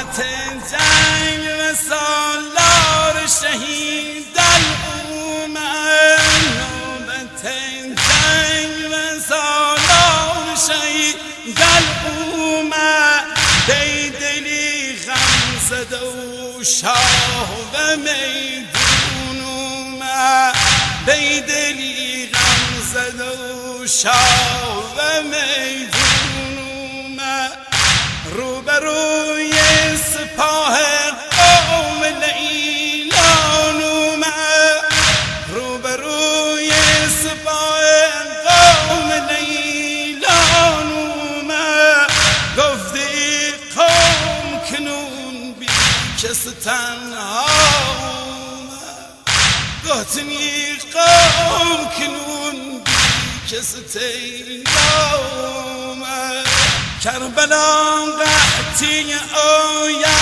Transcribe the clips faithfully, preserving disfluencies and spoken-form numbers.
نوبت جنگ و سالار شهید اومد، نوبت جنگ و سالار شهید اومد، دیدلی غم زده و شاه و میدون اومد، دیدلی غم زده و شاه و میدون اومد، روبروی سپاه قوم لیلان اومد، روبروی سپاه قوم لیلان اومد، گفتی قوم کنون بی کس تنها اومد، گفتی قوم کنون بی کس تنها اومد، کربلا قحطی آیا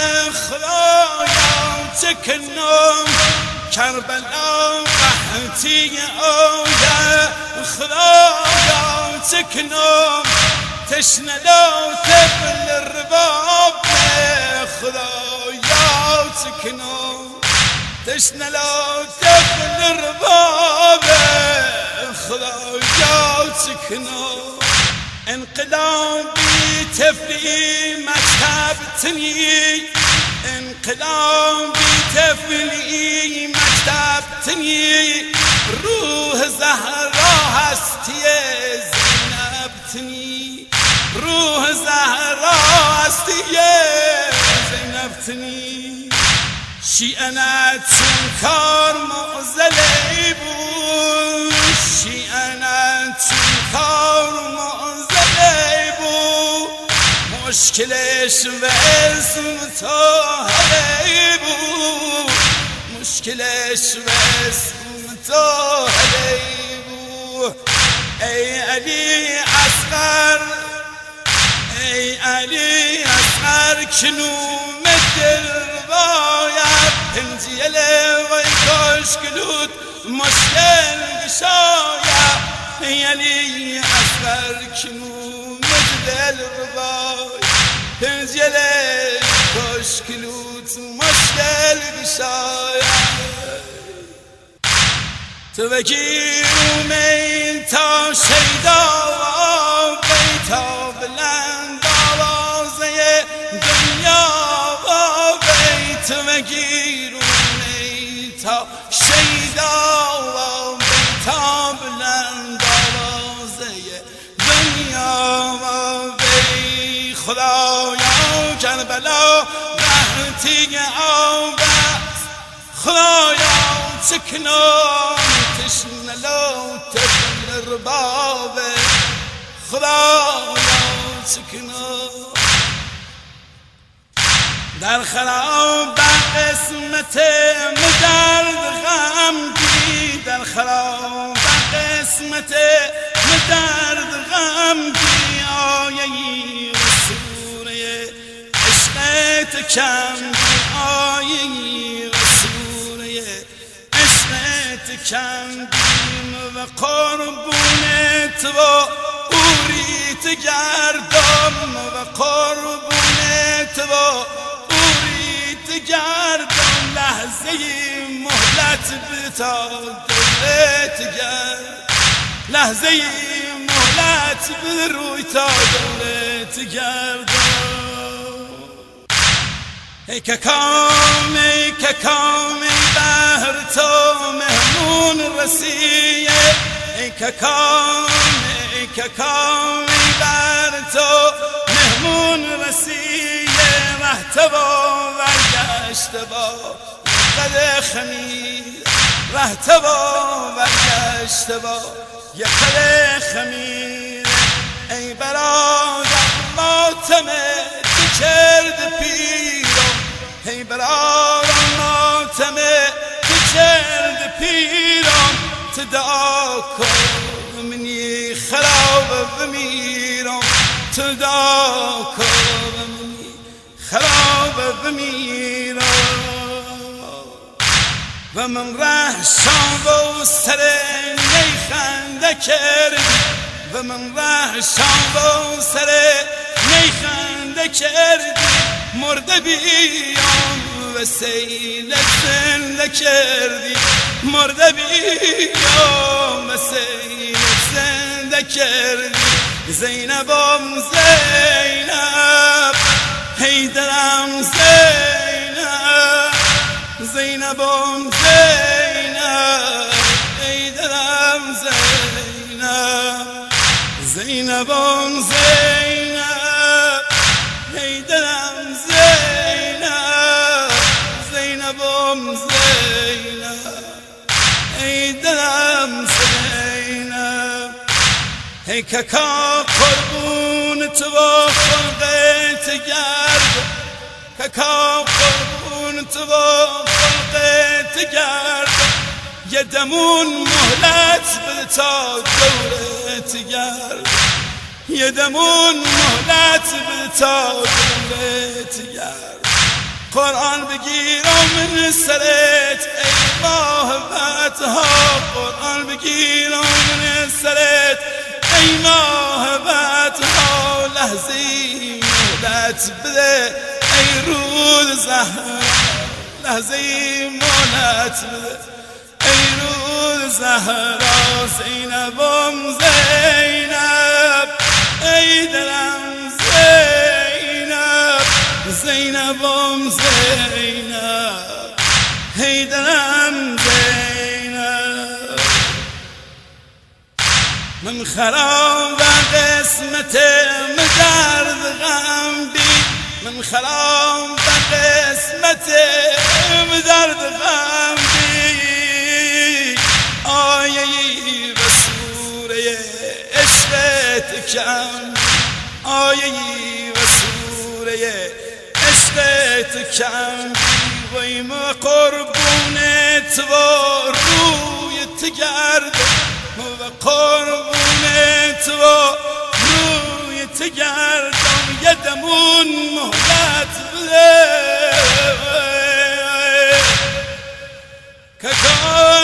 خدایا چه کنم، کربلا قحطی آیا خدایا چه کنم، تشنه لا تبل رباب خدایا چه کنم، تشنه لا تبل رباب خدایا چه کنم، انقلابی طفلی مکتب تنی، انقلابی طفلی مکتب تنی، روح زهرا هستی زینب تنی، روح زهرا هستی زینب تنی، شیعنا چون کار معزلی بود، شیعنا چون کار معزلی بود، مشکلش و اسم طاهری بود، مشکلش و اسم طاهری بود، ای علی اصغر ای علی اصغر کنوم دل باید پنجیل وی کاشکلود مشکل گشاید، ای علی اصغر کنوم دل باید پنجیل کاشکلود مشکل گشاید، تو بگیرم این تا شیدا بیتا بلند آوازه دنیا و بیت بگیرم این تا شیدا بیتا بلند آوازه دنیا و بیت، خدایا کربلا قحطی آبست، خدایا چه کنم تشنه لا تبل رباب خدایا چه کنم، در خراب قسمت مدرد غم دی، در خراب قسمت مدرد غم دی، آیه رسوله عشقت کم دی، آیه رسوله عشقت کم دیم و قربونت و اوریت گردم، و قربونت و اوریت گردم، لحظه مهلت بتا دولت گرد، لحظه مهلت بروی تا دولت گردم، ای که کام ای که کام ای بهر تو مهمون رسیه، ای که کام ای که کام ای بهر تو مهمون رسیه، رهت با ورگشت با قد خمیر، رهت با ورگشت با یک قد خمیر، ای برادر ماتمه تو کرد پیرم، ای برادر ماتمه تو کرد پیرم، تدعا کن منی خراب بمیرم، تدعا کن منی خراب بمیرم، و من ره شام و سر نیخنده کردی، و من ره شام و سر نیخنده کردی، مرده بیام و سیل زنده کردی مرده بیام و سیل زنده کردی زینبم زینب حیدرم زینب زینبم زینب حیدرم زینب زینبم زینب حیدرم زینب زینبم زینب حیدرم زینب ای ککا قربون تو و خلقت گرد ککا قربون تو و خلقت گرد یه دمون مهلت بده تا دورت گرد یه دمون مهلت بده تا دورت گرد قرآن بگیرم من سرت ای محبتها قرآن بگیرم من سرت ای محبتها لحظی مهلت بده ای رود زهرا لحظی مهلت بده ای رود زهرا زینبم زینب ای دلم زینب زینبم زینب ای دلم زینب من خراب قسمت مدرد غم بی من خراب قسمت مدرد غم بی آیهی و سوره عشقت کم آیهی و سوره عشقت کم وی ما قربونت و رویت گردم و قربونت و رویت گردم یه دمون مهلت بده که